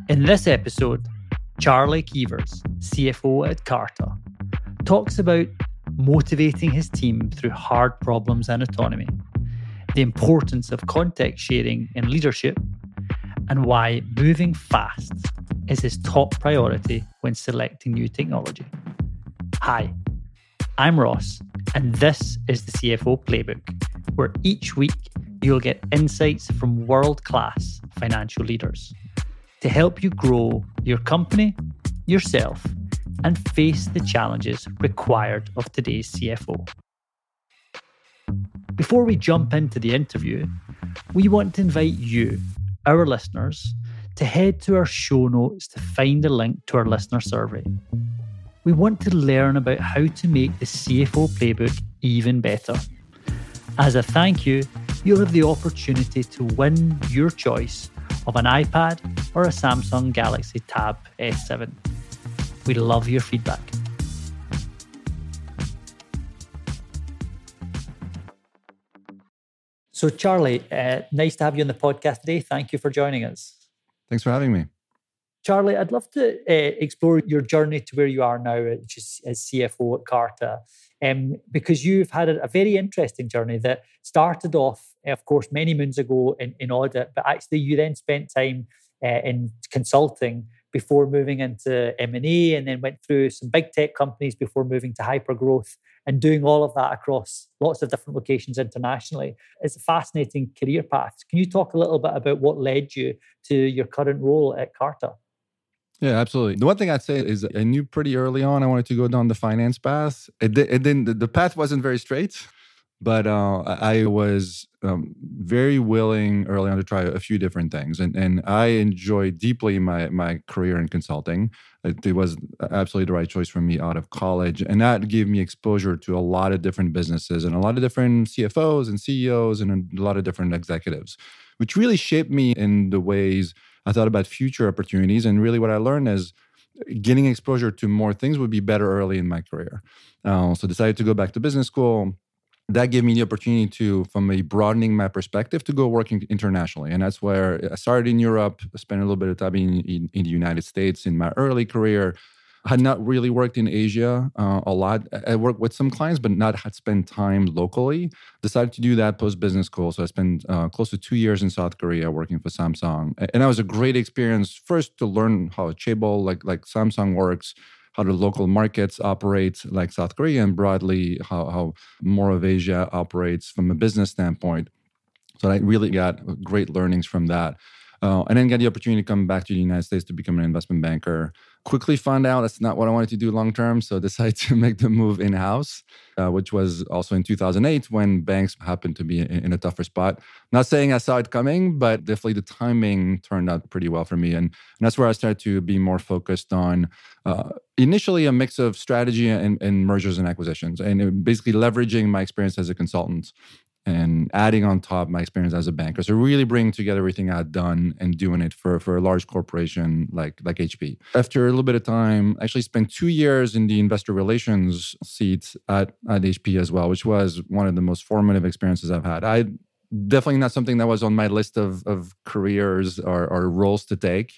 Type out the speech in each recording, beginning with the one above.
In this episode, Charlie Keevers, CFO at Carta, talks about motivating his team through hard problems and autonomy, the importance of context sharing in leadership, and why moving fast is his top priority when selecting new technology. Hi, I'm Ross, and this is the CFO Playbook, where each week you'll get insights from world-class financial leaders to help you grow your company, yourself, and face the challenges required of today's CFO. Before we jump into the interview, we want to invite you, our listeners, to head to our show notes to find a link to our listener survey. We want to learn about how to make the CFO Playbook even better. As a thank you, you'll have the opportunity to win your choice of an iPad or a Samsung Galaxy Tab S7. We love your feedback. So Charlie, nice to have you on the podcast today. Thank you for joining us. Thanks for having me. Charlie, I'd love to explore your journey to where you are now, which is as CFO at Carta, because you've had a very interesting journey that started off, of course, many moons ago in audit, but actually you then spent time in consulting before moving into M&A, and then went through some big tech companies before moving to hypergrowth and doing all of that across lots of different locations internationally. It's a fascinating career path. Can you talk a little bit about what led you to your current role at Carta? Yeah, absolutely. The one thing I'd say is I knew pretty early on I wanted to go down the finance path. The path wasn't very straight, but I was very willing early on to try a few different things. And I enjoyed deeply my career in consulting. It was absolutely the right choice for me out of college. And that gave me exposure to a lot of different businesses and a lot of different CFOs and CEOs and a lot of different executives, which really shaped me in the ways I thought about future opportunities. And really what I learned is getting exposure to more things would be better early in my career. So decided to go back to business school. That gave me the opportunity to, from a broadening my perspective, to go working internationally. And that's where I started in Europe, spent a little bit of time in the United States in my early career. I had not really worked in Asia a lot. I worked with some clients, but not had spent time locally. Decided to do that post-business school. So I spent close to 2 years in South Korea working for Samsung. And that was a great experience, first to learn how a chaebol like Samsung works, how the local markets operate like South Korea, and broadly how more of Asia operates from a business standpoint. So I really got great learnings from that. And then got the opportunity to come back to the United States to become an investment banker. Quickly found out that's not what I wanted to do long-term, so decided to make the move in-house, which was also in 2008 when banks happened to be in a tougher spot. Not saying I saw it coming, but definitely the timing turned out pretty well for me. And that's where I started to be more focused on initially a mix of strategy and mergers and acquisitions, and basically leveraging my experience as a consultant and adding on top my experience as a banker. So really bringing together everything I had done and doing it for a large corporation like HP. After a little bit of time, I actually spent 2 years in the investor relations seat at HP as well, which was one of the most formative experiences I've had. Definitely not something that was on my list of careers or roles to take.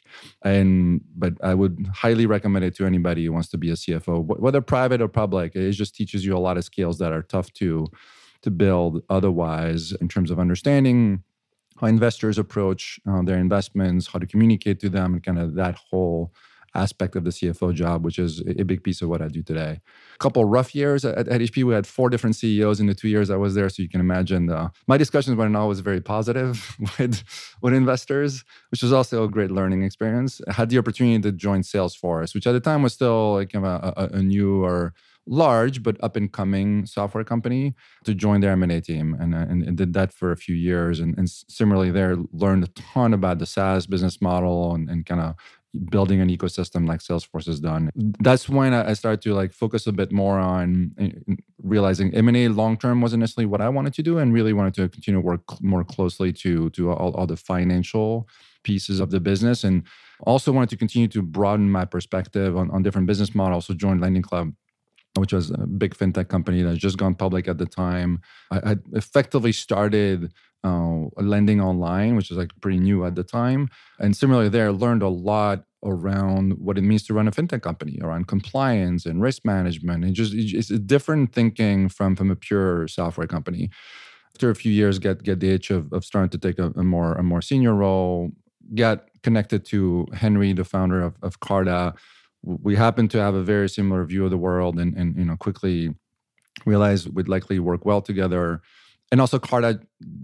But I would highly recommend it to anybody who wants to be a CFO, whether private or public. It just teaches you a lot of skills that are tough to build otherwise, in terms of understanding how investors approach their investments, how to communicate to them, and kind of that whole aspect of the CFO job, which is a big piece of what I do today. A couple of rough years at HP. We had 4 different CEOs in the 2 years I was there, so you can imagine my discussions weren't always very positive with investors, which was also a great learning experience. I had the opportunity to join Salesforce, which at the time was still like a new or large but up-and-coming software company, to join their M&A team, and did that for a few years. And similarly there, learned a ton about the SaaS business model and kind of building an ecosystem like Salesforce has done. That's when I started to focus a bit more on realizing M&A long-term wasn't necessarily what I wanted to do, and really wanted to continue to work more closely to all the financial pieces of the business, and also wanted to continue to broaden my perspective on different business models. So joined Lending Club which was a big fintech company that had just gone public at the time. I effectively started lending online, which was like pretty new at the time. And similarly there, I learned a lot around what it means to run a fintech company, around compliance and risk management. And it's a different thinking from a pure software company. After a few years, get the itch of starting to take a more senior role, got connected to Henry, the founder of Carta. We happened to have a very similar view of the world and quickly realized we'd likely work well together. And also Carta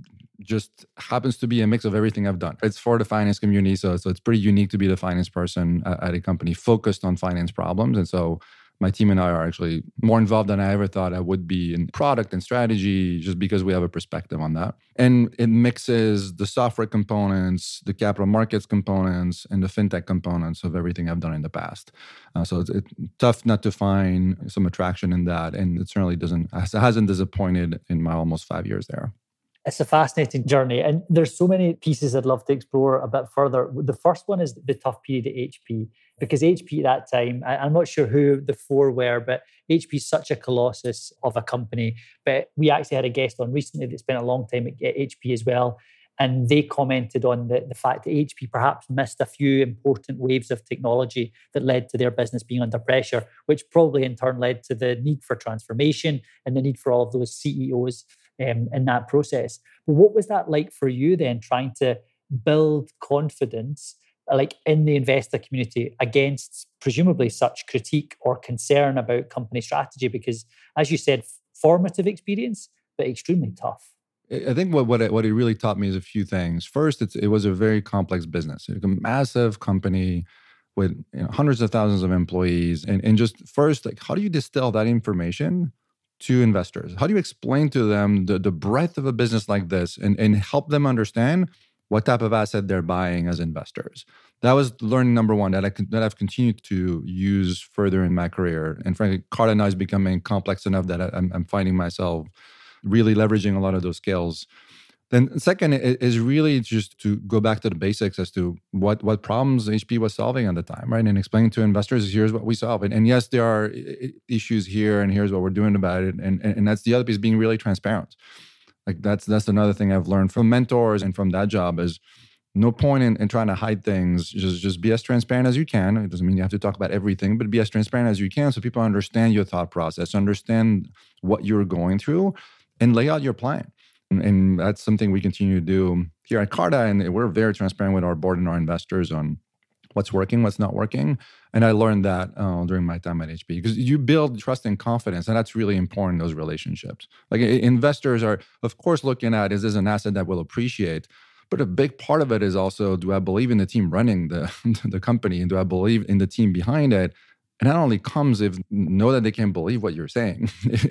just happens to be a mix of everything I've done. It's for the finance community, so it's pretty unique to be the finance person at a company focused on finance problems. And so my team and I are actually more involved than I ever thought I would be in product and strategy, just because we have a perspective on that. And it mixes the software components, the capital markets components, and the fintech components of everything I've done in the past. So it's tough not to find some attraction in that. And it certainly hasn't disappointed in my almost 5 years there. It's a fascinating journey, and there's so many pieces I'd love to explore a bit further. The first one is the tough period at HP, because HP at that time, I'm not sure who the four were, but HP is such a colossus of a company. But we actually had a guest on recently that spent a long time at HP as well, and they commented on the fact that HP perhaps missed a few important waves of technology that led to their business being under pressure, which probably in turn led to the need for transformation and the need for all of those CEOs in that process. But what was that like for you then, trying to build confidence like in the investor community against presumably such critique or concern about company strategy? Because as you said, formative experience, but extremely tough. I think what it really taught me is a few things. First, it was a very complex business. It's a massive company with hundreds of thousands of employees. And just first, like, how do you distill that information to investors? How do you explain to them the breadth of a business like this and help them understand what type of asset they're buying as investors? That was learning number one that I've continued to use further in my career. And frankly, Carta now is becoming complex enough that I'm finding myself really leveraging a lot of those skills. Then second is really just to go back to the basics as to what problems HP was solving at the time, right? And explaining to investors, here's what we solve. And yes, there are issues here and here's what we're doing about it. And that's the other piece, being really transparent. Like that's another thing I've learned from mentors and from that job is no point in trying to hide things. Just be as transparent as you can. It doesn't mean you have to talk about everything, but be as transparent as you can so people understand your thought process, understand what you're going through, and lay out your plan. And that's something we continue to do here at Carta. And we're very transparent with our board and our investors on what's working, what's not working. And I learned that during my time at HP, because you build trust and confidence. And that's really important, those relationships. Like investors are, of course, looking at, is this an asset that we'll appreciate? But a big part of it is also, do I believe in the team running the company? And do I believe in the team behind it? And that only comes if know that they can believe what you're saying,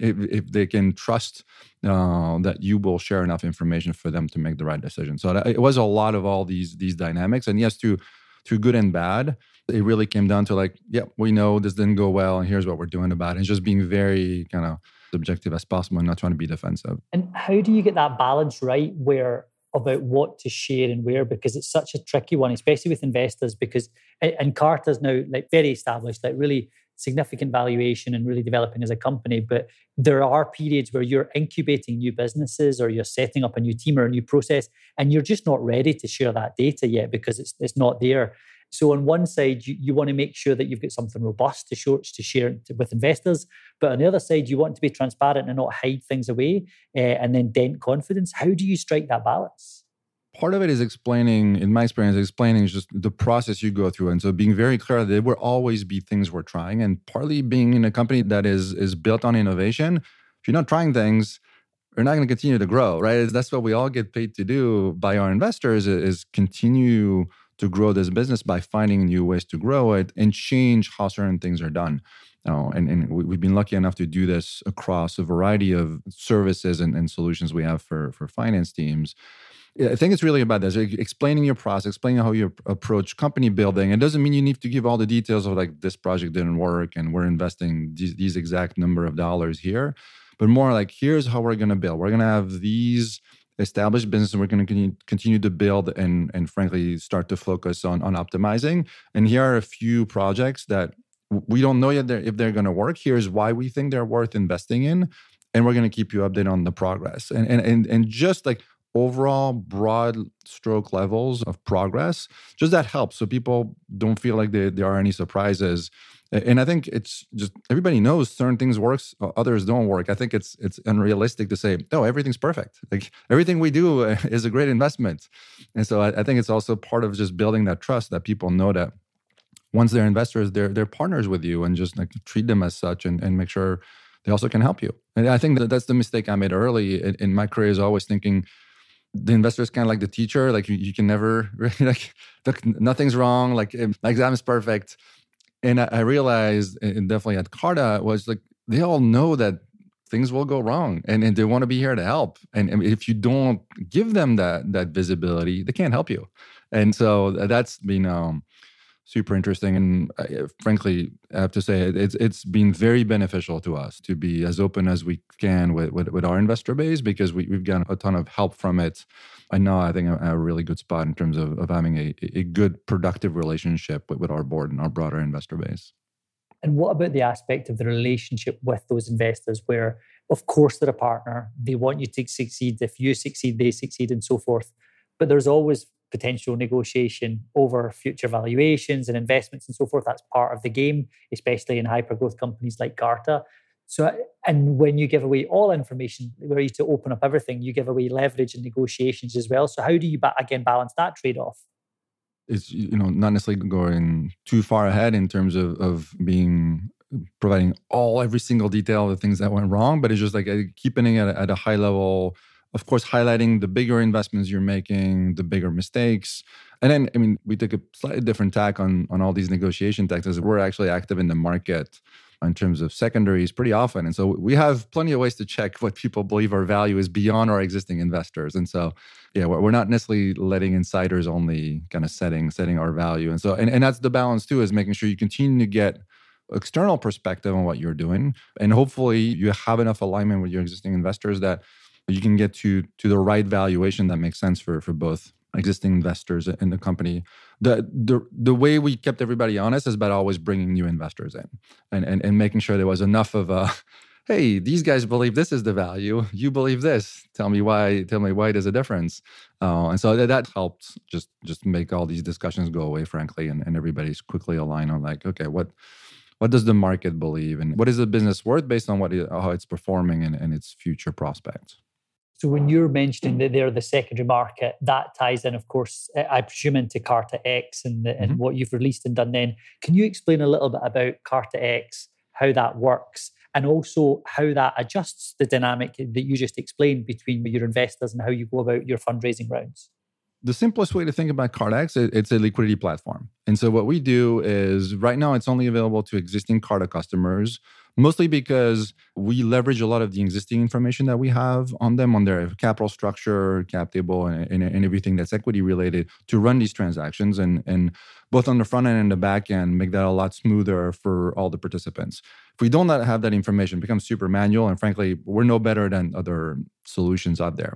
if they can trust that you will share enough information for them to make the right decision. So it was a lot of all these dynamics. And yes, through good and bad, it really came down to like, yeah, we know this didn't go well and here's what we're doing about it. And just being very kind of objective as possible and not trying to be defensive. And how do you get that balance right about what to share and where? Because it's such a tricky one, especially with investors, because and Carta's now like very established, like really significant valuation and really developing as a company. But there are periods where you're incubating new businesses or you're setting up a new team or a new process, and you're just not ready to share that data yet because it's not there. So on one side, you want to make sure that you've got something robust to share with investors. But on the other side, you want to be transparent and not hide things away and then dent confidence. How do you strike that balance? Part of it is explaining, in my experience, is just the process you go through. And so being very clear that there will always be things we're trying. And partly being in a company that is built on innovation, if you're not trying things, you're not going to continue to grow, right? That's what we all get paid to do by our investors is continue to grow this business by finding new ways to grow it and change how certain things are done. And we've been lucky enough to do this across a variety of services and solutions we have for finance teams. I think it's really about this, explaining your process, explaining how you approach company building. It doesn't mean you need to give all the details of like this project didn't work and we're investing these exact number of dollars here, but more like here's how we're going to build. We're going to have these established businesses we're going to continue to build and frankly start to focus on optimizing. And here are a few projects that we don't know yet if they're going to work. Here's why we think they're worth investing in, and we're going to keep you updated on the progress. And just like overall broad stroke levels of progress, just that helps, so people don't feel like there are any surprises. And I think it's just everybody knows certain things works, others don't work. I think it's unrealistic to say, oh, everything's perfect. Like everything we do is a great investment. And so I think it's also part of just building that trust, that people know that once they're investors, they're partners with you, and just like treat them as such, and make sure they also can help you. And I think that's the mistake I made early in my career, is always thinking the investor is kind of like the teacher. Like you can never really like, look, nothing's wrong. Like my exam is perfect. And I realized, and definitely at Carta, was like they all know that things will go wrong, and they want to be here to help. And if you don't give them that visibility, they can't help you. And so that's been super interesting. And frankly, I have to say it's been very beneficial to us to be as open as we can with our investor base, because we've gotten a ton of help from it. And now I think I'm at a really good spot in terms of having a good, productive relationship with our board and our broader investor base. And what about the aspect of the relationship with those investors where, of course, they're a partner, they want you to succeed. If you succeed, they succeed, and so forth. But there's always potential negotiation over future valuations and investments and so forth. That's part of the game, especially in hyper-growth companies like Carta. So, and when you give away all information, were you to open up everything, you give away leverage and negotiations as well. So how do you, again, balance that trade-off? It's, not necessarily going too far ahead in terms of providing every single detail of the things that went wrong, but it's just like keeping it at a high level. Of course, highlighting the bigger investments you're making, the bigger mistakes. And then, we took a slightly different tack on all these negotiation tactics. We're actually active in the market in terms of secondaries pretty often. And so we have plenty of ways to check what people believe our value is beyond our existing investors. And so, yeah, we're not necessarily letting insiders only kind of setting our value. And so, and that's the balance too, is making sure you continue to get external perspective on what you're doing. And hopefully you have enough alignment with your existing investors that you can get to the right valuation that makes sense for both existing investors in the company. The way we kept everybody honest is about always bringing new investors in and making sure there was enough of a, hey, these guys believe this is the value, you believe this. Tell me why there's a difference. And so that helped just make all these discussions go away, frankly, and everybody's quickly aligned on like, okay, what does the market believe, and what is the business worth based on how it's performing and its future prospects. So when you're mentioning that they're the secondary market, that ties in, of course, I presume, into Carta X and what you've released and done then. Can you explain a little bit about Carta X, how that works, and also how that adjusts the dynamic that you just explained between your investors and how you go about your fundraising rounds? The simplest way to think about Carta X, it's a liquidity platform. And so what we do is, right now it's only available to existing Carta customers, mostly because we leverage a lot of the existing information that we have on them, on their capital structure, cap table, and everything that's equity related to run these transactions. And both on the front end and the back end, make that a lot smoother for all the participants. If we don't have that information, it becomes super manual. And frankly, we're no better than other solutions out there.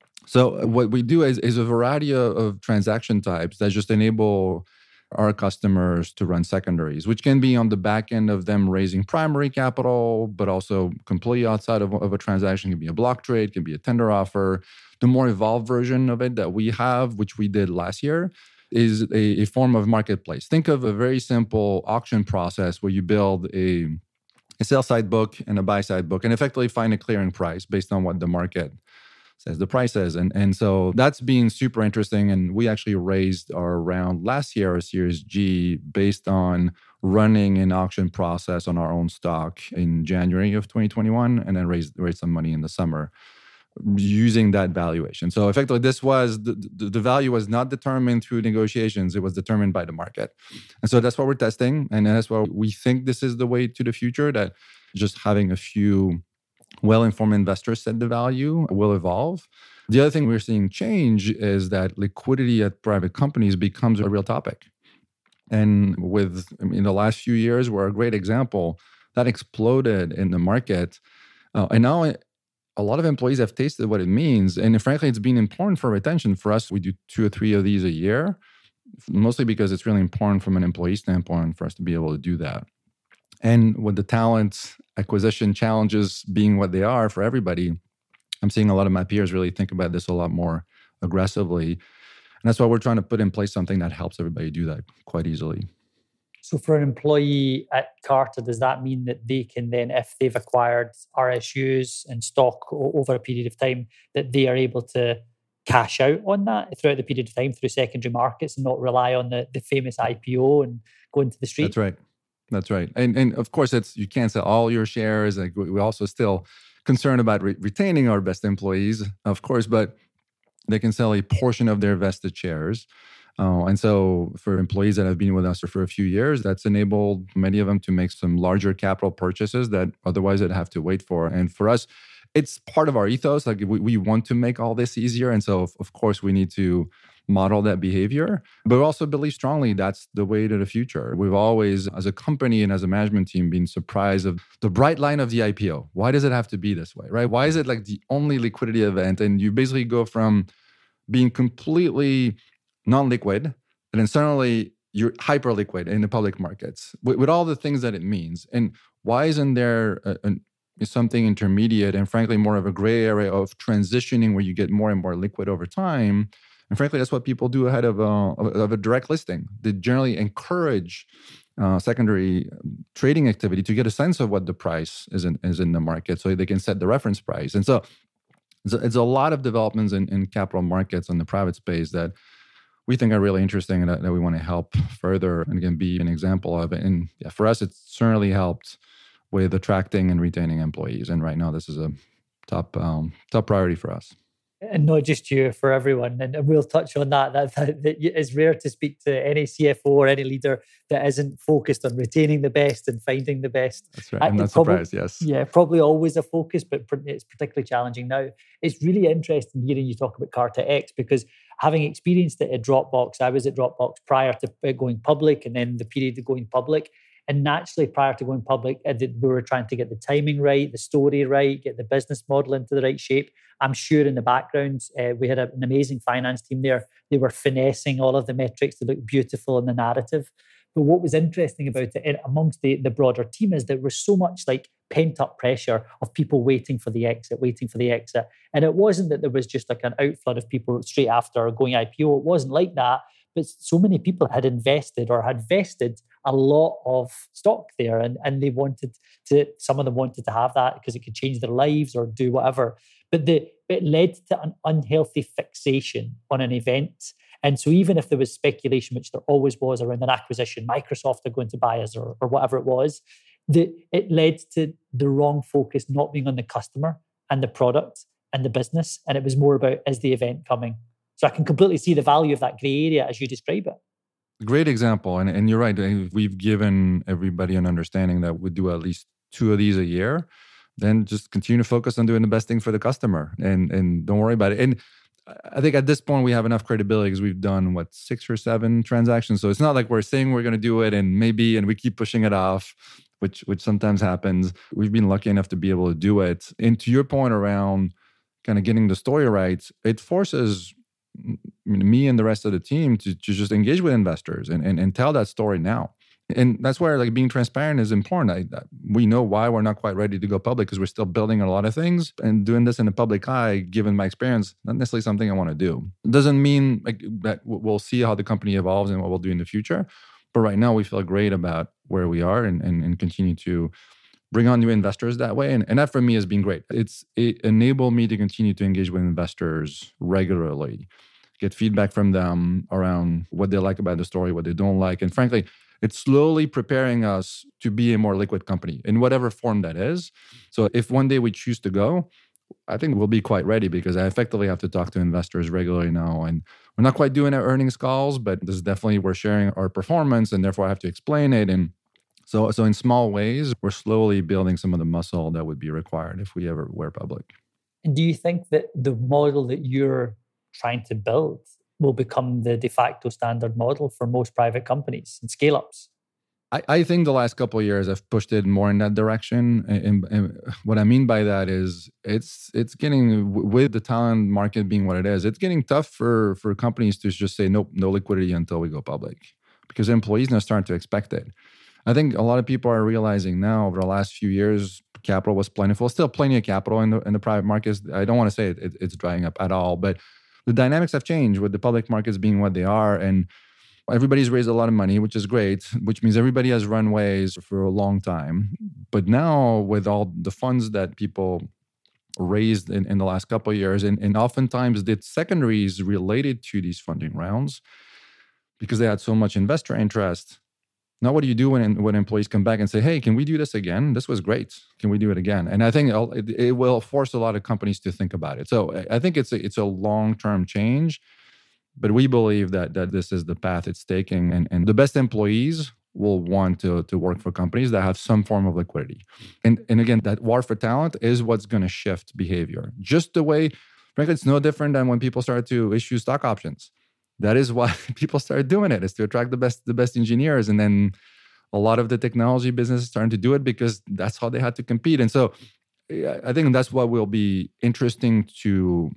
So what we do is a variety of transaction types that just enable our customers to run secondaries, which can be on the back end of them raising primary capital, but also completely outside of a transaction. It can be a block trade, can be a tender offer. The more evolved version of it that we have, which we did last year, is a form of marketplace. Think of a very simple auction process where you build a sell side book and a buy side book and effectively find a clearing price based on what the market says the price is. And so that's been super interesting. And we actually raised our round last year, our Series G, based on running an auction process on our own stock in January of 2021, and then raised some money in the summer using that valuation. So effectively, this was the value was not determined through negotiations. It was determined by the market. And so that's what we're testing. And that's why we think this is the way to the future, that just having a few well-informed investors set the value will evolve. The other thing we're seeing change is that liquidity at private companies becomes a real topic. And in the last few years, we're a great example, that exploded in the market. And now a lot of employees have tasted what it means. And frankly, it's been important for retention. For us, we do 2 or 3 of these a year, mostly because it's really important from an employee standpoint for us to be able to do that. And with the talent acquisition challenges being what they are for everybody, I'm seeing a lot of my peers really think about this a lot more aggressively. And that's why we're trying to put in place something that helps everybody do that quite easily. So for an employee at Carta, does that mean that they can then, if they've acquired RSUs and stock over a period of time, that they are able to cash out on that throughout the period of time through secondary markets and not rely on the famous IPO and go into the street? That's right. That's right. And of course, you can't sell all your shares. Like, we're also still concerned about retaining our best employees, of course, but they can sell a portion of their vested shares. And so for employees that have been with us for a few years, that's enabled many of them to make some larger capital purchases that otherwise they'd have to wait for. And for us, it's part of our ethos. Like, we want to make all this easier. And so, of course, we need to model that behavior, but we also believe strongly that's the way to the future. We've always, as a company and as a management team, been surprised of the bright line of the IPO. Why does it have to be this way, right? Why is it like the only liquidity event? And you basically go from being completely non-liquid, and then suddenly you're hyper-liquid in the public markets with all the things that it means. And why isn't there something intermediate and frankly more of a gray area of transitioning where you get more and more liquid over time? And frankly, that's what people do ahead of a direct listing. They generally encourage secondary trading activity to get a sense of what the price is in the market so they can set the reference price. And so it's a lot of developments in capital markets in the private space that we think are really interesting and that we want to help further and again be an example of it. And yeah, for us, it's certainly helped with attracting and retaining employees. And right now, this is a top priority for us. And not just you, for everyone. And we'll touch on that. That it's rare to speak to any CFO or any leader that isn't focused on retaining the best and finding the best. That's right. I'm not surprised, yes. Yeah, probably always a focus, but it's particularly challenging now. It's really interesting hearing you talk about Carta X, because having experienced it at Dropbox, I was at Dropbox prior to going public and then the period of going public. And naturally, prior to going public, we were trying to get the timing right, the story right, get the business model into the right shape. I'm sure in the background, we had an amazing finance team there. They were finessing all of the metrics to look beautiful in the narrative. But what was interesting about it amongst the broader team is there was so much like pent up pressure of people waiting for the exit. And it wasn't that there was just like an outflood of people straight after going IPO. It wasn't like that. But so many people had invested or had vested a lot of stock there, and they some of them wanted to have that because it could change their lives or do whatever. But it led to an unhealthy fixation on an event. And so even if there was speculation, which there always was around an acquisition, Microsoft are going to buy us or whatever it was, it led to the wrong focus not being on the customer and the product and the business. And it was more about, is the event coming? So I can completely see the value of that gray area as you describe it. Great example. And you're right. We've given everybody an understanding that we do at least 2 of these a year. Then just continue to focus on doing the best thing for the customer and don't worry about it. And I think at this point we have enough credibility because we've done 6 or 7 transactions. So it's not like we're saying we're going to do it and we keep pushing it off, which sometimes happens. We've been lucky enough to be able to do it. And to your point around kind of getting the story right, it forces me and the rest of the team to just engage with investors and tell that story now. And that's where like being transparent is important. We know why we're not quite ready to go public because we're still building a lot of things, and doing this in the public eye, given my experience, not necessarily something I want to do. It doesn't mean that we'll see how the company evolves and what we'll do in the future. But right now we feel great about where we are and continue to bring on new investors that way. And that for me has been great. It enabled me to continue to engage with investors regularly, get feedback from them around what they like about the story, what they don't like. And frankly, it's slowly preparing us to be a more liquid company in whatever form that is. So if one day we choose to go, I think we'll be quite ready because I effectively have to talk to investors regularly now. And we're not quite doing our earnings calls, but this is definitely, we're sharing our performance and therefore I have to explain it. And so in small ways, we're slowly building some of the muscle that would be required if we ever were public. And do you think that the model that you're trying to build will become the de facto standard model for most private companies and scale-ups? I think the last couple of years I've pushed it more in that direction. And what I mean by that is it's getting, with the talent market being what it is, it's getting tough for companies to just say, nope, no liquidity until we go public. Because employees now starting to expect it. I think a lot of people are realizing now over the last few years, capital was plentiful. Still plenty of capital in the private markets. I don't want to say it's drying up at all, but the dynamics have changed with the public markets being what they are. And everybody's raised a lot of money, which is great, which means everybody has runways for a long time. But now with all the funds that people raised in the last couple of years, and oftentimes did secondaries related to these funding rounds because they had so much investor interest. Now, what do you do when employees come back and say, hey, can we do this again? This was great. Can we do it again? And I think it will force a lot of companies to think about it. So I think it's a long-term change, but we believe that this is the path it's taking. And the best employees will want to work for companies that have some form of liquidity. And again, that war for talent is what's going to shift behavior. Just the way, frankly, it's no different than when people started to issue stock options. That is why people started doing it, is to attract the best engineers. And then a lot of the technology business is starting to do it because that's how they had to compete. And so I think that's what will be interesting to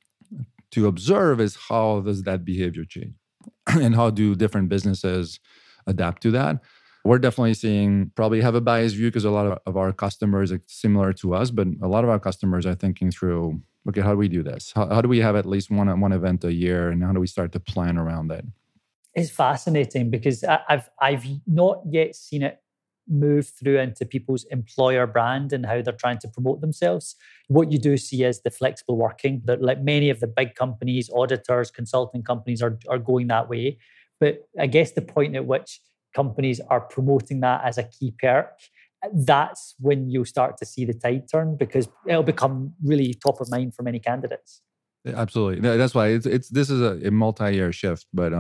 observe, is how does that behavior change and how do different businesses adapt to that. We're definitely seeing, probably have a biased view because a lot of our customers are similar to us, but a lot of our customers are thinking through, okay, how do we do this? How do we have at least one event a year, and how do we start to plan around that? It's fascinating because I've not yet seen it move through into people's employer brand and how they're trying to promote themselves. What you do see is the flexible working, that like many of the big companies, auditors, consulting companies are going that way. But I guess the point at which companies are promoting that as a key perk, that's when you'll start to see the tide turn, because it'll become really top of mind for many candidates. Absolutely. That's why this is a multi-year shift, but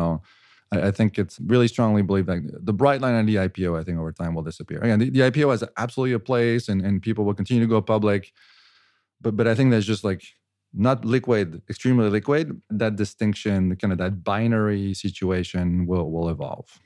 I think it's really strongly believed that the bright line on the IPO, I think over time will disappear. Again, the IPO has absolutely a place, and people will continue to go public, but I think there's just like not liquid, extremely liquid, that distinction, kind of that binary situation will evolve.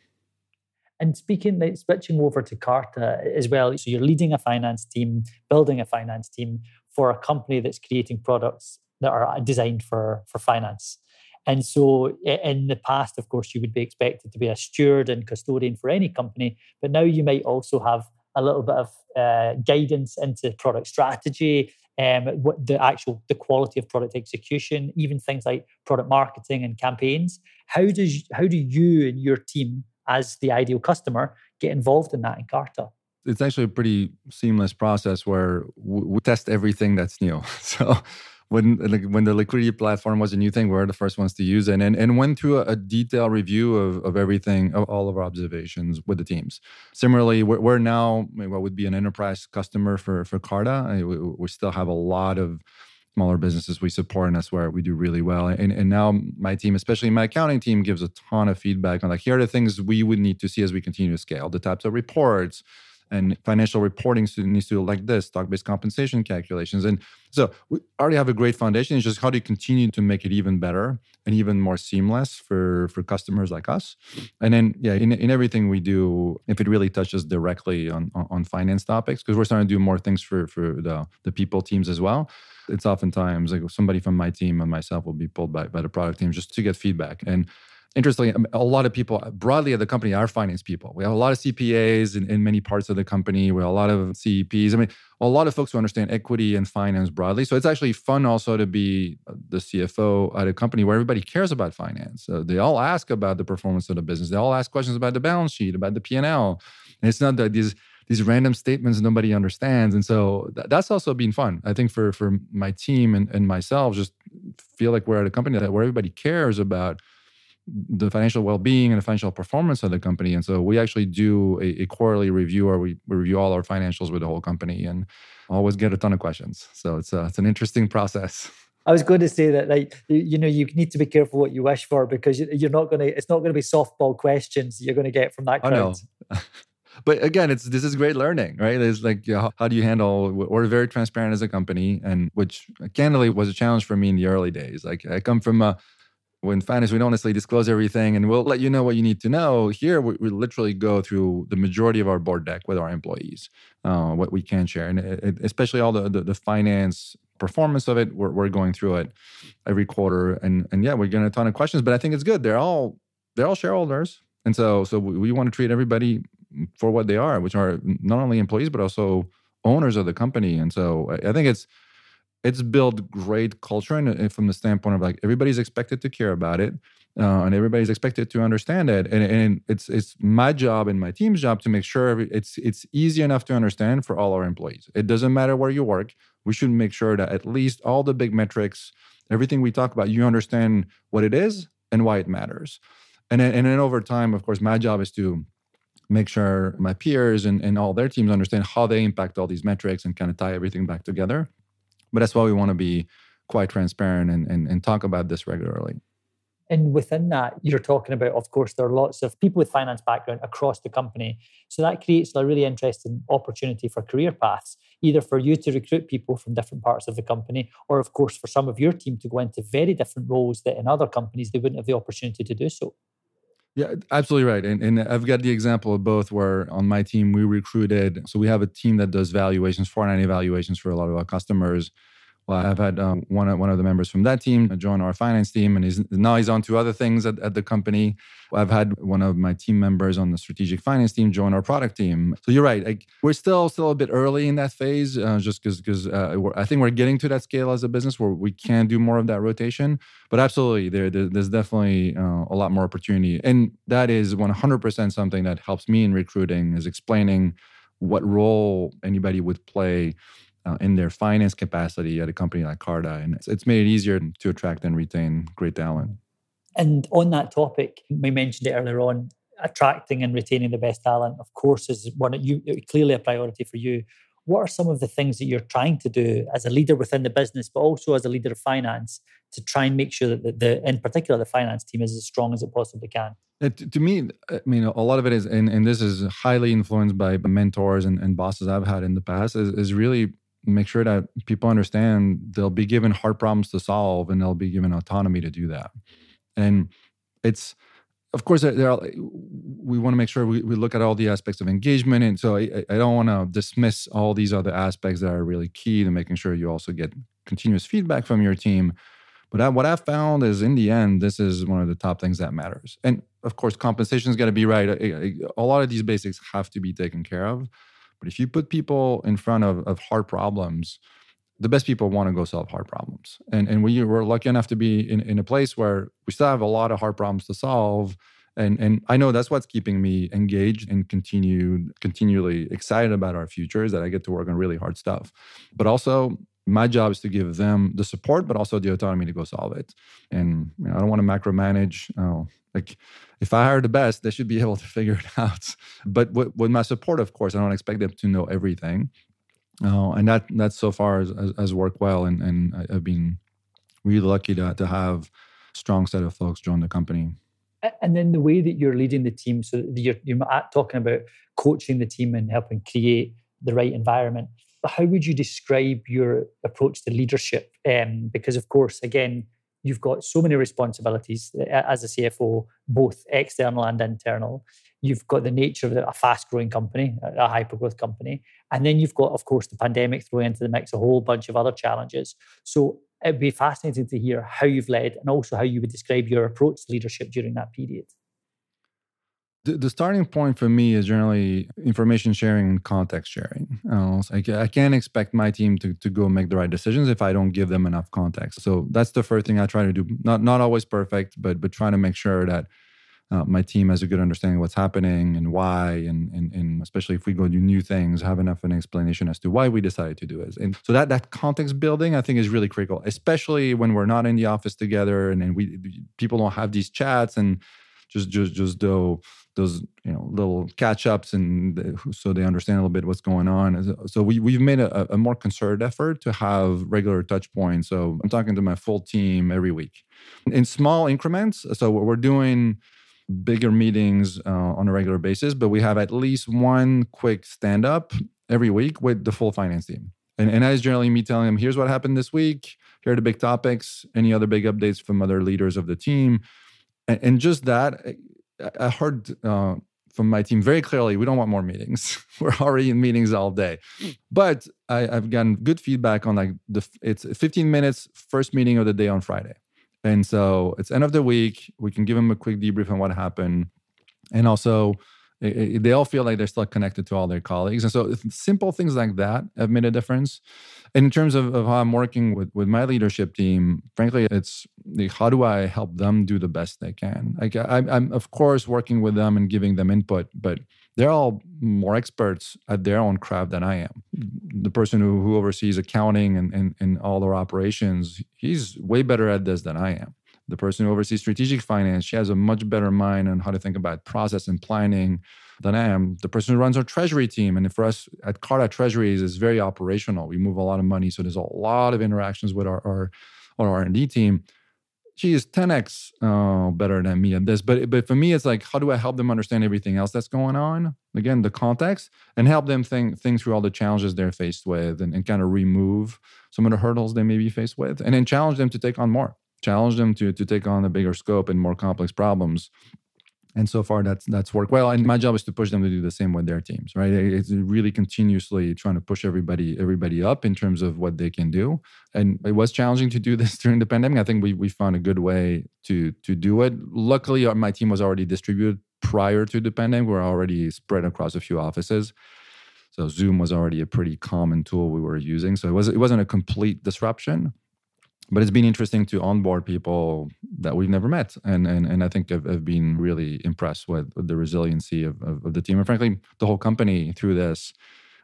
And switching over to Carta as well, so you're leading a finance team, building a finance team for a company that's creating products that are designed for finance. And so in the past, of course, you would be expected to be a steward and custodian for any company, but now you might also have a little bit of guidance into product strategy, what the quality of product execution, even things like product marketing and campaigns. How do you and your team, as the ideal customer, get involved in that in Carta? It's actually a pretty seamless process where we test everything that's new. So when the liquidity platform was a new thing, we're the first ones to use it, and went through a detailed review of everything, of all of our observations with the teams. Similarly, we're now what would be an enterprise customer for Carta. We still have a lot of smaller businesses we support, and that's where we do really well. And now my team, especially my accounting team, gives a ton of feedback on like, here are the things we would need to see as we continue to scale, the types of reports and financial reporting needs to look like this, stock-based compensation calculations. And so we already have a great foundation. It's just how do you continue to make it even better and even more seamless for customers like us? And then, in everything we do, if it really touches directly on finance topics, because we're starting to do more things for the people teams as well, it's oftentimes like somebody from my team and myself will be pulled by the product team just to get feedback. And interestingly, a lot of people broadly at the company are finance people. We have a lot of CPAs in many parts of the company. We have a lot of CEPs. I mean, a lot of folks who understand equity and finance broadly. So it's actually fun also to be the CFO at a company where everybody cares about finance. So they all ask about the performance of the business. They all ask questions about the balance sheet, about the P&L. And it's not that these random statements nobody understands. And so that's also been fun. I think for my team and myself, just feel like we're at a company where everybody cares about the financial well-being and the financial performance of the company. And so we actually do a quarterly review where we review all our financials with the whole company and always get a ton of questions. So it's an interesting process. I was going to say that, like, you need to be careful what you wish for, because it's not going to be softball questions you're going to get from that crowd. I know. But again, this is great learning, right? It's like, how do you handle? We're very transparent as a company, and which candidly was a challenge for me in the early days. Like I come from when finance, we don't necessarily disclose everything, and we'll let you know what you need to know. Here, we literally go through the majority of our board deck with our employees, what we can share, and especially all the finance performance of it. We're going through it every quarter, and yeah, we're getting a ton of questions. But I think it's good. They're all shareholders, and so we want to treat everybody for what they are, which are not only employees, but also owners of the company. And so I think it's built great culture, and from the standpoint of like everybody's expected to care about it, and everybody's expected to understand it. And it's my job and my team's job to make sure it's easy enough to understand for all our employees. It doesn't matter where you work. We should make sure that at least all the big metrics, everything we talk about, you understand what it is and why it matters. And then over time, of course, my job is to make sure my peers and all their teams understand how they impact all these metrics and kind of tie everything back together. But that's why we want to be quite transparent and talk about this regularly. And within that, you're talking about, of course, there are lots of people with finance background across the company. So that creates a really interesting opportunity for career paths, either for you to recruit people from different parts of the company, or of course, for some of your team to go into very different roles that in other companies, they wouldn't have the opportunity to do so. Yeah, absolutely right. And I've got the example of both where on my team, we recruited. So we have a team that does valuations, 490 valuations for a lot of our customers. Well, I've had one of the members from that team join our finance team, and now he's on to other things at the company. I've had one of my team members on the strategic finance team join our product team. So you're right. We're still a bit early in that phase, just because I think we're getting to that scale as a business where we can do more of that rotation. But absolutely, there's definitely a lot more opportunity. And that is 100% something that helps me in recruiting, is explaining what role anybody would play in their finance capacity at a company like Carta. And it's made it easier to attract and retain great talent. And on that topic, we mentioned it earlier on, attracting and retaining the best talent, of course, is clearly a priority for you. What are some of the things that you're trying to do as a leader within the business, but also as a leader of finance, to try and make sure that in particular, the finance team is as strong as it possibly can? To me, I mean, a lot of it is, and this is highly influenced by mentors and bosses I've had in the past, is really make sure that people understand they'll be given hard problems to solve and they'll be given autonomy to do that. And it's, of course, we want to make sure we look at all the aspects of engagement. And so I don't want to dismiss all these other aspects that are really key to making sure you also get continuous feedback from your team. But what I've found is, in the end, this is one of the top things that matters. And of course, compensation's got to be right. A lot of these basics have to be taken care of. But if you put people in front of hard problems, the best people want to go solve hard problems. And we're lucky enough to be in a place where we still have a lot of hard problems to solve. And I know that's what's keeping me engaged and continually excited about our future, is that I get to work on really hard stuff. But also, my job is to give them the support, but also the autonomy to go solve it. And I don't want to macromanage. If I hire the best, they should be able to figure it out. But with my support, of course, I don't expect them to know everything. And that so far has worked well. And I've been really lucky to have a strong set of folks join the company. And then the way that you're leading the team, so you're talking about coaching the team and helping create the right environment. How would you describe your approach to leadership? Because, of course, again, you've got so many responsibilities as a CFO, both external and internal. You've got the nature of a fast-growing company, a hyper-growth company. And then you've got, of course, the pandemic throwing into the mix a whole bunch of other challenges. So it'd be fascinating to hear how you've led and also how you would describe your approach to leadership during that period. The starting point for me is generally information sharing and context sharing. I can't expect my team to go make the right decisions if I don't give them enough context. So that's the first thing I try to do. Not always perfect, but trying to make sure that my team has a good understanding of what's happening and why, and especially if we go do new things, have enough of an explanation as to why we decided to do it. And so that context building, I think, is really critical, especially when we're not in the office together and people don't have these chats and just do those little catch-ups, and so they understand a little bit what's going on. So we've made a more concerted effort to have regular touch points. So I'm talking to my full team every week in small increments. So we're doing bigger meetings on a regular basis, but we have at least one quick stand-up every week with the full finance team. And that is generally me telling them, here's what happened this week, here are the big topics, any other big updates from other leaders of the team. And just that, I heard from my team very clearly, we don't want more meetings. We're already in meetings all day. But I've gotten good feedback on it's 15 minutes, first meeting of the day on Friday. And so it's end of the week. We can give them a quick debrief on what happened. And also, They all feel like they're still connected to all their colleagues. And so simple things like that have made a difference. And in terms of how I'm working with my leadership team, frankly, it's like, how do I help them do the best they can? Like I'm of course working with them and giving them input, but they're all more experts at their own craft than I am. The person who oversees accounting and all their operations, he's way better at this than I am. The person who oversees strategic finance, she has a much better mind on how to think about process and planning than I am. The person who runs our treasury team, and for us at Carta, treasury is very operational. We move a lot of money, so there's a lot of interactions with our R&D team. She is 10x better than me at this. But for me, it's like, how do I help them understand everything else that's going on? Again, the context, and help them think through all the challenges they're faced with and kind of remove some of the hurdles they may be faced with, and then challenge them to take on more. Challenge them to take on a bigger scope and more complex problems. And so far, that's worked well. And my job is to push them to do the same with their teams, right? It's really continuously trying to push everybody up in terms of what they can do. And it was challenging to do this during the pandemic. I think we found a good way to do it. Luckily, my team was already distributed prior to the pandemic. We're already spread across a few offices. So Zoom was already a pretty common tool we were using. So it wasn't a complete disruption. But it's been interesting to onboard people that we've never met. And I think I've been really impressed with the resiliency of the team. And frankly, the whole company through this.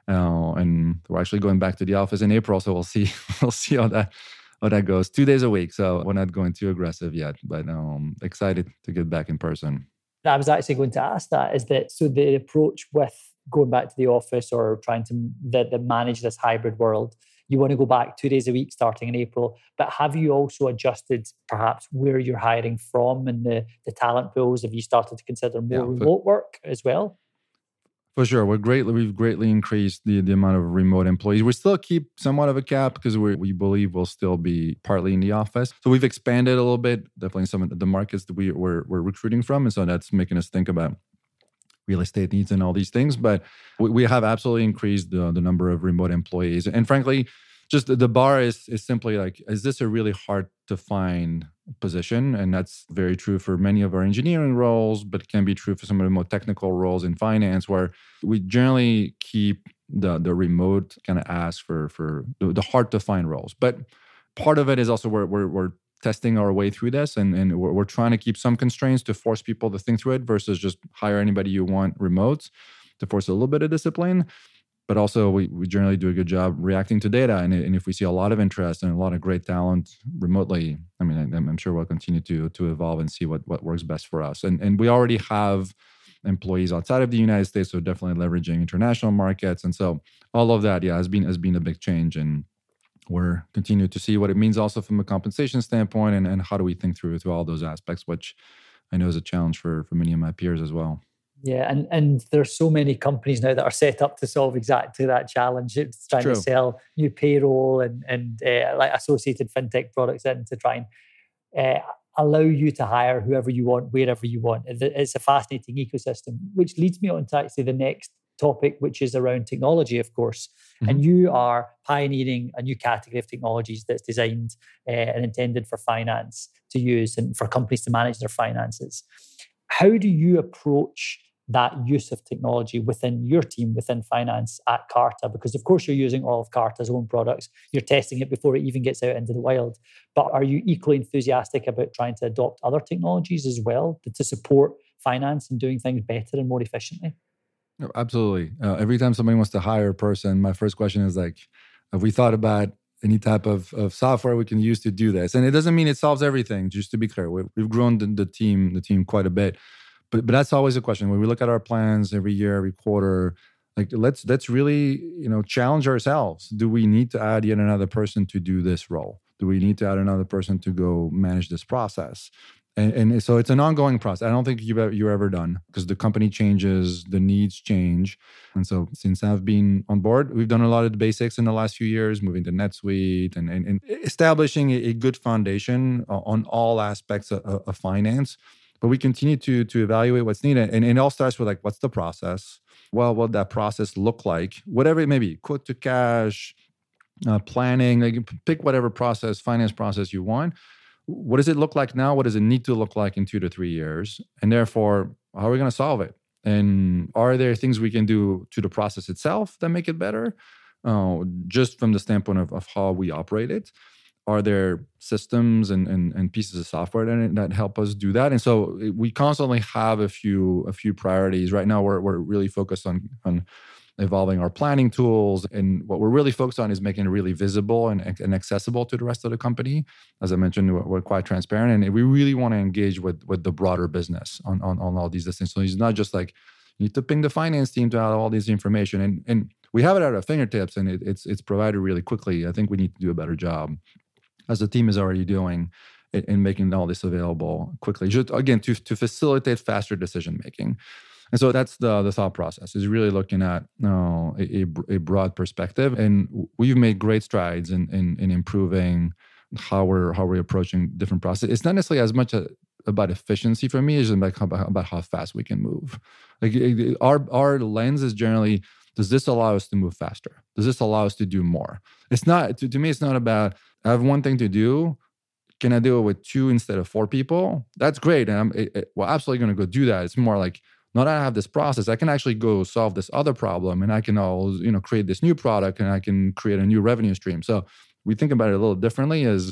And we're actually going back to the office in April. So we'll see how that goes. 2 days a week. So we're not going too aggressive yet, but excited to get back in person. I was actually going to ask that, is that so the approach with going back to the office or trying to manage this hybrid world, you want to go back 2 days a week starting in April, but have you also adjusted perhaps where you're hiring from and the talent pools? Have you started to consider more remote work as well? For sure. We've greatly increased the amount of remote employees. We still keep somewhat of a cap because we believe we'll still be partly in the office. So we've expanded a little bit, definitely some of the markets that we're recruiting from. And so that's making us think about real estate needs and all these things. But we have absolutely increased the number of remote employees. And frankly, just the bar is simply like, is this a really hard to find position? And that's very true for many of our engineering roles, but it can be true for some of the more technical roles in finance, where we generally keep the remote kind of ask for the hard to find roles. But part of it is also we're testing our way through this, and we're trying to keep some constraints to force people to think through it versus just hire anybody you want remote, to force a little bit of discipline. But also, we generally do a good job reacting to data. And if we see a lot of interest and a lot of great talent remotely, I mean, I'm sure we'll continue to evolve and see what works best for us. And we already have employees outside of the United States, so definitely leveraging international markets. And so all of that, has been a big change. And we're continuing to see what it means also from a compensation standpoint and how do we think through all those aspects, which I know is a challenge for many of my peers as well. Yeah, and there's so many companies now that are set up to solve exactly that challenge. It's trying to sell new payroll and like associated fintech products in to try and allow you to hire whoever you want, wherever you want. It's a fascinating ecosystem, which leads me on to actually the next topic, which is around technology, of course. Mm-hmm. And you are pioneering a new category of technologies that's designed and intended for finance to use and for companies to manage their finances. How do you approach that use of technology within your team, within finance at Carta? Because of course you're using all of Carta's own products. You're testing it before it even gets out into the wild. But are you equally enthusiastic about trying to adopt other technologies as well to support finance and doing things better and more efficiently? No, absolutely. Every time somebody wants to hire a person, my first question is like, have we thought about any type of software we can use to do this? And it doesn't mean it solves everything, just to be clear. We've grown the team quite a bit. But that's always a question. When we look at our plans every year, every quarter, like let's really, challenge ourselves. Do we need to add yet another person to do this role? Do we need to add another person to go manage this process? And so it's an ongoing process. I don't think you're ever done because the company changes, the needs change. And so since I've been on board, we've done a lot of the basics in the last few years, moving to NetSuite and establishing a good foundation on all aspects of finance. But we continue to evaluate what's needed. And it all starts with like, what's the process? Well, what that process look like? Whatever it may be, quote to cash, planning, like pick whatever finance process you want. What does it look like now? What does it need to look like in 2 to 3 years? And therefore, how are we going to solve it? And are there things we can do to the process itself that make it better? Just from the standpoint of how we operate it. Are there systems and pieces of software that help us do that? And so we constantly have a few priorities. Right now, we're really focused on evolving our planning tools. And what we're really focused on is making it really visible and accessible to the rest of the company. As I mentioned, we're quite transparent. And we really want to engage with the broader business on all these things. So it's not just like, you need to ping the finance team to have all this information. And we have it at our fingertips, and it's provided really quickly. I think we need to do a better job, as the team is already doing, in making all this available quickly. Just, again, to facilitate faster decision making. And so that's the thought process, is really looking at a broad perspective. And we've made great strides in improving how we're approaching different processes. It's not necessarily as much about efficiency for me as about how fast we can move. Like our lens is generally, does this allow us to move faster? Does this allow us to do more? It's not, to me, it's not about, I have one thing to do. Can I do it with 2 instead of 4 people? That's great. And we're absolutely going to go do that. It's more like, not that I have this process, I can actually go solve this other problem, and I can always, create this new product, and I can create a new revenue stream. So we think about it a little differently, as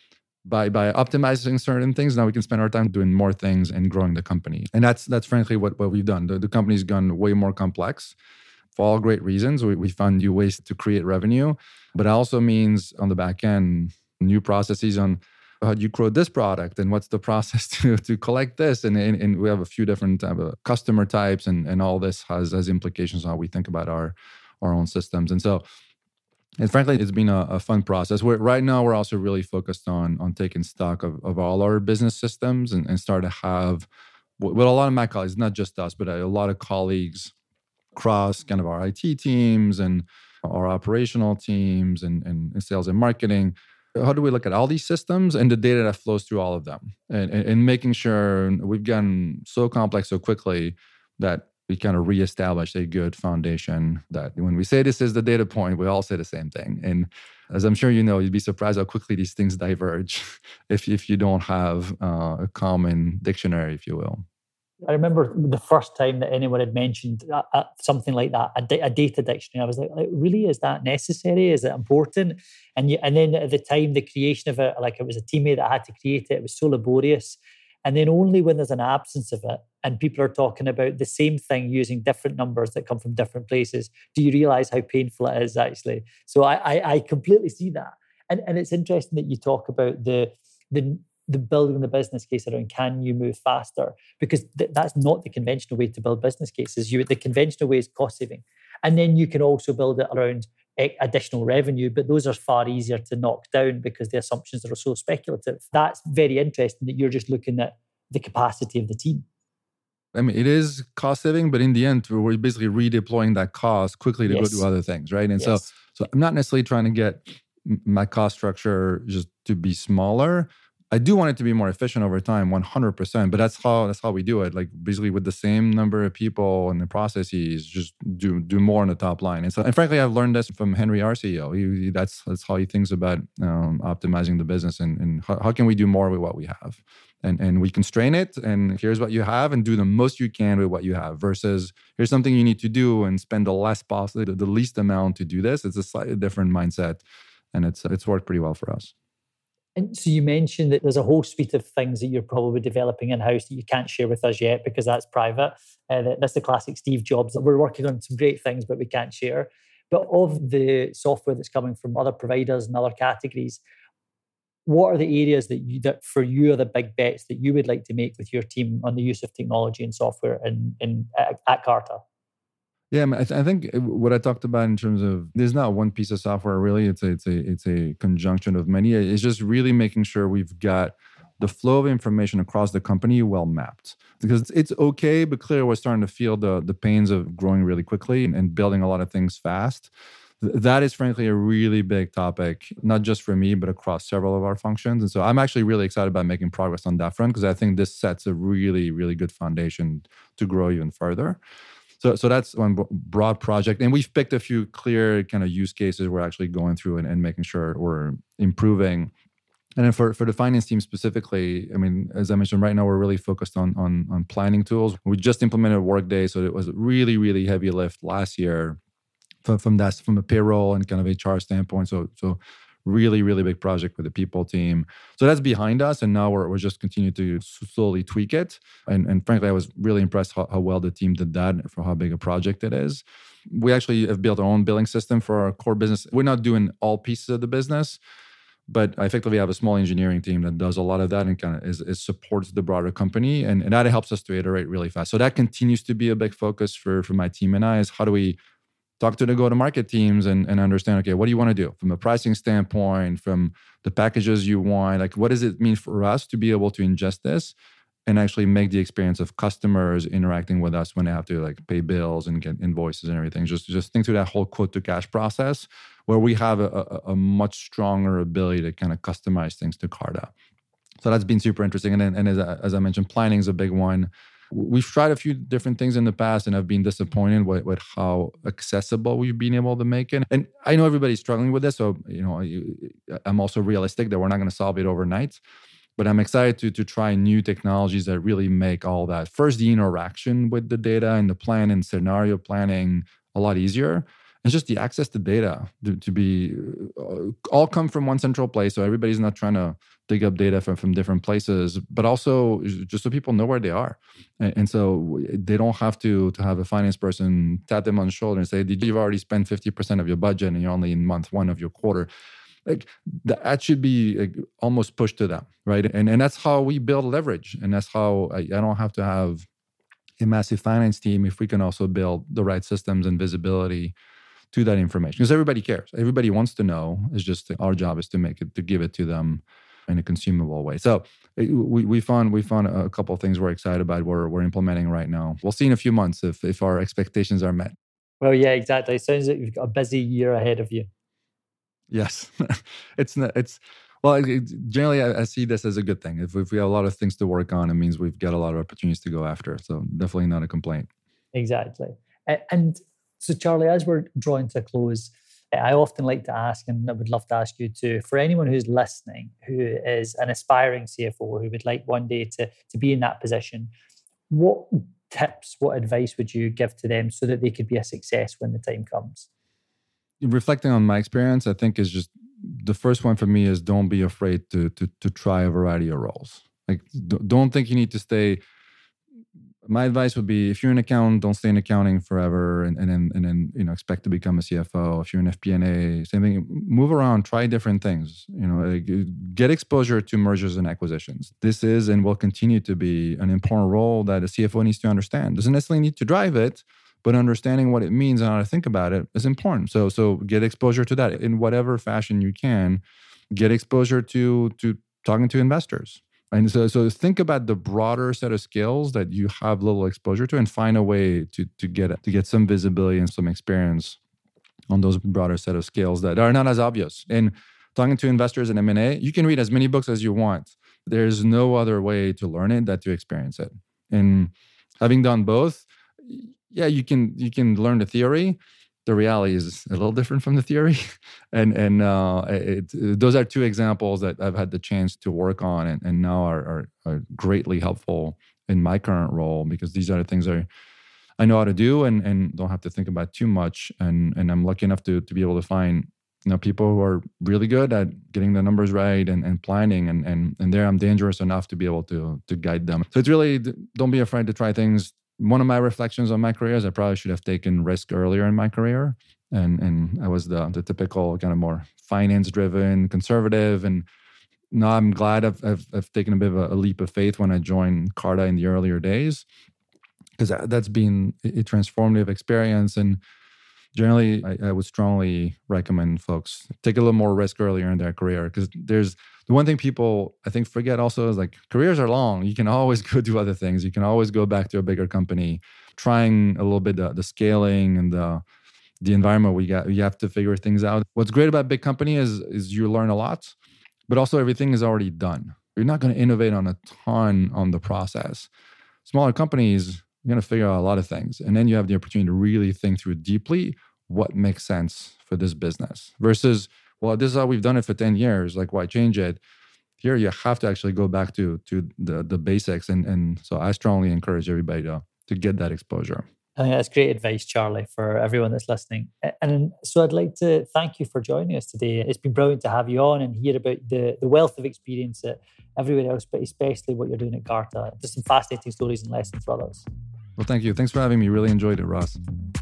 by optimizing certain things, now we can spend our time doing more things and growing the company. And that's frankly what we've done. The company's gone way more complex for all great reasons. We found new ways to create revenue, but it also means on the back end, new processes on how do you grow this product, and what's the process to collect this, and we have a few different customer types, and all this has implications on how we think about our own systems. And so, and frankly, it's been a fun process. Right now we're also really focused on taking stock of all our business systems, and start to have with a lot of my colleagues, not just us, but a lot of colleagues across kind of our IT teams and our operational teams and sales and marketing. How do we look at all these systems and the data that flows through all of them, and making sure we've gotten so complex so quickly that we kind of reestablish a good foundation, that when we say this is the data point, we all say the same thing. And as I'm sure you know, you'd be surprised how quickly these things diverge if you don't have a common dictionary, if you will. I remember the first time that anyone had mentioned something like that, a data dictionary. I was like, really, is that necessary? Is it important? And then at the time, the creation of it, like it was a teammate that had to create it. It was so laborious. And then only when there's an absence of it and people are talking about the same thing using different numbers that come from different places, do you realize how painful it is actually? So I completely see that. And it's interesting that you talk about the building the business case around, can you move faster? Because that's not the conventional way to build business cases. The conventional way is cost saving. And then you can also build it around additional revenue, but those are far easier to knock down because the assumptions are so speculative. That's very interesting that you're just looking at the capacity of the team. I mean, it is cost saving, but in the end, we're basically redeploying that cost quickly to go do other things, right? And so I'm not necessarily trying to get my cost structure just to be smaller. I do want it to be more efficient over time, 100%. But that's how we do it. Like basically with the same number of people and the processes, just do more on the top line. And frankly, I've learned this from Henry, our CEO. That's how he thinks about optimizing the business and how can we do more with what we have. And we constrain it, and here's what you have, and do the most you can with what you have. Versus here's something you need to do and spend the least amount to do this. It's a slightly different mindset, and it's worked pretty well for us. And so you mentioned that there's a whole suite of things that you're probably developing in-house that you can't share with us yet because that's private. That's the classic Steve Jobs. We're working on some great things, but we can't share. But of the software that's coming from other providers and other categories, what are the areas that for you are the big bets that you would like to make with your team on the use of technology and software at Carta? Yeah, I think what I talked about in terms of there's not one piece of software really. It's a conjunction of many. It's just really making sure we've got the flow of information across the company well mapped. Because it's okay, but clearly we're starting to feel the pains of growing really quickly and building a lot of things fast. That is frankly a really big topic, not just for me, but across several of our functions. And so I'm actually really excited about making progress on that front because I think this sets a really, really good foundation to grow even further. So that's one broad project. And we've picked a few clear kind of use cases we're actually going through and making sure we're improving And then for the finance team specifically, I mean, as I mentioned, right now we're really focused on planning tools. We just implemented Workday, so it was a really, really heavy lift last year from a payroll and kind of HR standpoint. So really, really big project with the people team. So that's behind us, and now we're just continuing to slowly tweak it. And frankly, I was really impressed how well the team did that for how big a project it is. We actually have built our own billing system for our core business. We're not doing all pieces of the business, but I effectively have a small engineering team that does a lot of that and kind of is supports the broader company. And that helps us to iterate really fast. So that continues to be a big focus for my team and I, is how do we talk to the go-to-market teams and understand, okay, what do you want to do from a pricing standpoint, from the packages you want? Like, what does it mean for us to be able to ingest this and actually make the experience of customers interacting with us when they have to like pay bills and get invoices and everything? Just think through that whole quote to cash process where we have a much stronger ability to kind of customize things to Carta. So that's been super interesting. And as I mentioned, planning is a big one. We've tried a few different things in the past and I've been disappointed with how accessible we've been able to make it. And I know everybody's struggling with this. So, I'm also realistic that we're not going to solve it overnight. But I'm excited to try new technologies that really make all that. First, the interaction with the data and the plan and scenario planning a lot easier. And just the access to data to be all come from one central place. So everybody's not trying to dig up data from different places, but also just so people know where they are. And so they don't have to have a finance person tap them on the shoulder and say, you've already spent 50% of your budget and you're only in month one of your quarter. Like that should be like almost pushed to them, right? And that's how we build leverage. And that's how I don't have to have a massive finance team if we can also build the right systems and visibility to that information. Because everybody cares. Everybody wants to know. It's just our job is to give it to them in a consumable way. So we found a couple of things we're excited about we're implementing right now. We'll see in a few months if our expectations are met. Well, yeah, exactly. It sounds like you've got a busy year ahead of you. Yes. Generally I see this as a good thing. If we have a lot of things to work on, it means we've got a lot of opportunities to go after. So definitely not a complaint. Exactly. And so Charlie, as we're drawing to a close, I often like to ask, and I would love to ask you too, for anyone who's listening, who is an aspiring CFO, who would like one day to be in that position, what tips, what advice would you give to them so that they could be a success when the time comes? Reflecting on my experience, I think is just the first one for me is don't be afraid to try a variety of roles. Like don't think you need to stay. My advice would be if you're an accountant, don't stay in accounting forever and then expect to become a CFO. If you're an FP&A, same thing. Move around, try different things. Get exposure to mergers and acquisitions. This is and will continue to be an important role that a CFO needs to understand. Doesn't necessarily need to drive it, but understanding what it means and how to think about it is important. So get exposure to that in whatever fashion you can. Get exposure to talking to investors. And so think about the broader set of skills that you have little exposure to and find a way to get some visibility and some experience on those broader set of skills that are not as obvious. And talking to investors in M&A, you can read as many books as you want. There's no other way to learn it than to experience it. And having done both, yeah, you can learn the theory. The reality is a little different from the theory. And those are two examples that I've had the chance to work on and now are greatly helpful in my current role because these are the things I know how to do and don't have to think about too much. And I'm lucky enough to be able to find people who are really good at getting the numbers right and planning. And there I'm dangerous enough to be able to guide them. So it's really, don't be afraid to try things. One of my reflections on my career is I probably should have taken risk earlier in my career. And I was the typical kind of more finance-driven, conservative. And now I'm glad I've taken a bit of a leap of faith when I joined Carta in the earlier days, because that's been a transformative experience. And generally, I would strongly recommend folks take a little more risk earlier in their career, because there's the one thing people, I think, forget also is like careers are long. You can always go do other things. You can always go back to a bigger company, trying a little bit the scaling and the environment you have to figure things out. What's great about big company is you learn a lot, but also everything is already done. You're not going to innovate on a ton on the process. Smaller companies, you're going to figure out a lot of things. And then you have the opportunity to really think through deeply what makes sense for this business versus, well, this is how we've done it for 10 years. Like, why change it? here you have to actually go back to the basics. And so I strongly encourage everybody to get that exposure. I think that's great advice, Charlie, for everyone that's listening. And so I'd like to thank you for joining us today. It's been brilliant to have you on and hear about the wealth of experience at everywhere else, but especially what you're doing at Garta. There's some fascinating stories and lessons for others. Well, thank you. Thanks for having me. Really enjoyed it, Ross.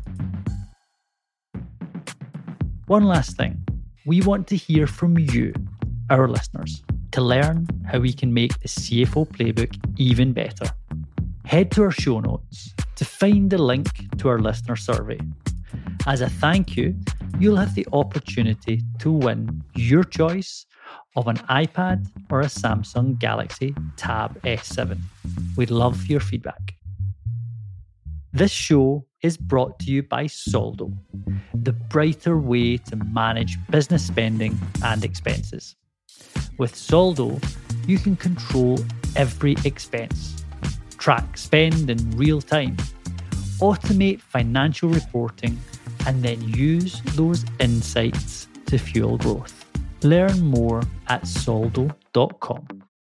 One last thing. We want to hear from you, our listeners, to learn how we can make the CFO Playbook even better. Head to our show notes to find the link to our listener survey. As a thank you, you'll have the opportunity to win your choice of an iPad or a Samsung Galaxy Tab S7. We'd love your feedback. This show is brought to you by Soldo, the brighter way to manage business spending and expenses. With Soldo, you can control every expense, track spend in real time, automate financial reporting, and then use those insights to fuel growth. Learn more at soldo.com.